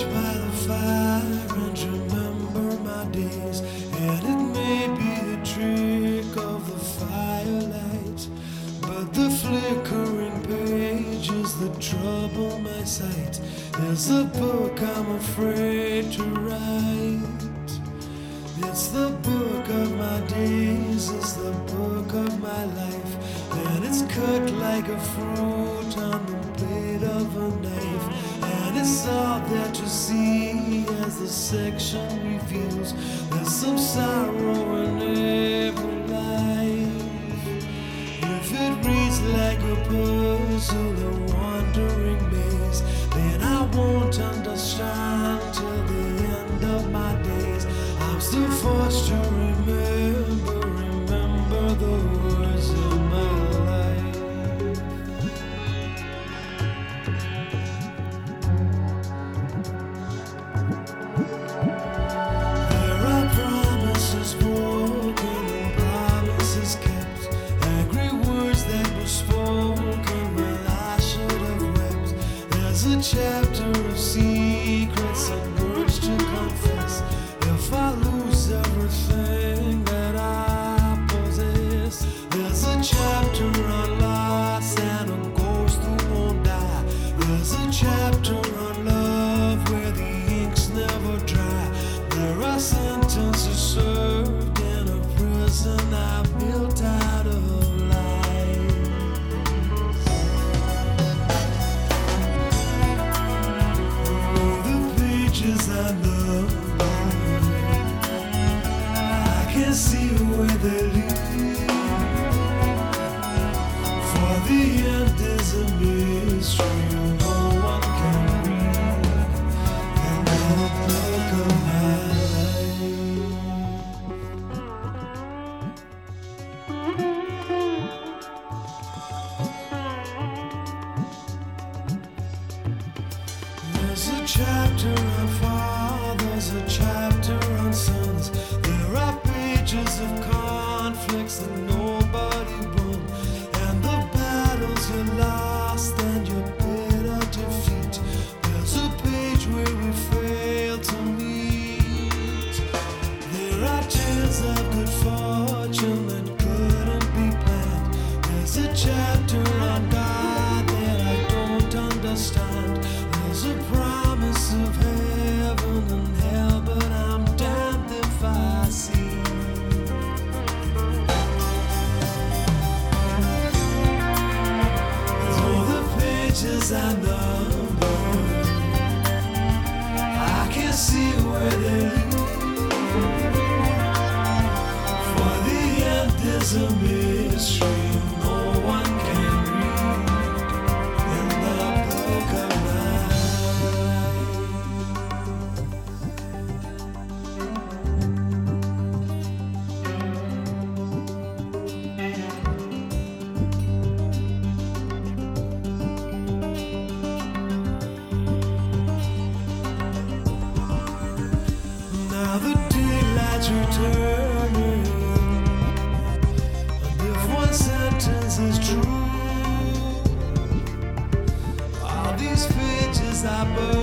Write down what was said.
bench by the fire and remember my days. And it may be a trick of the firelight, but the flickering pages that trouble my sight is the book I'm afraid to write. It's the book of my days, it's the book of my life, and it's cut like a fruit on the blade of a knife. And it's all there to see as the section reveals there's some sorrow in every life. If it reads like a puzzle, a wandering maze, then I won't understand till the end of my days. I'm still forced to remember the words of my life. There are promises broken and promises kept, angry words that were spoken when I should have wept. There's a chapter of secrets and words to confess. If I lose everything that I possess, there's a chapter on loss and a ghost who won't die. There's a chapter on love where the ink's never dry. There are sentences served in a prison I built out of lies. Oh, the pages I love, can't see where they lead, for the end is a mystery no one can read in the book of my There's a chapter on fathers, a chapter on sons. There are pages of conflicts that nobody won, and the battles you lost and your bitter defeat. There's a page where we fail to meet. There are tales of good fortune that couldn't be planned. There's a chapter on God that I don't understand. There's a promise of heaven and hell, but I'm damned if I see. Though the pages I number, I can't see where they lead, for the end is a mystery no one can read in the book of Now the daylight's returning, and if one sentence is true, all these pages I burn.